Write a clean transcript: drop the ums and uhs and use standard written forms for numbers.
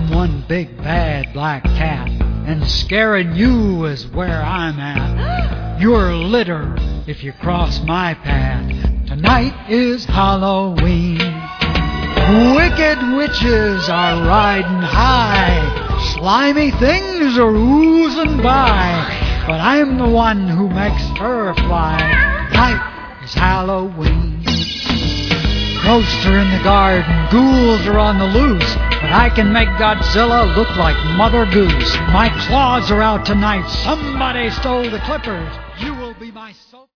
I'm one big bad black cat, and scaring you is where I'm at. You're litter if you cross my path. Tonight is Halloween. Wicked witches are riding high. Slimy things are oozing by. But I'm the one who makes fur fly. Tonight is Halloween. Ghosts are in the garden, ghouls are on the loose, but I can make Godzilla look like Mother Goose. My claws are out tonight. Somebody stole the clippers. You will be my soap.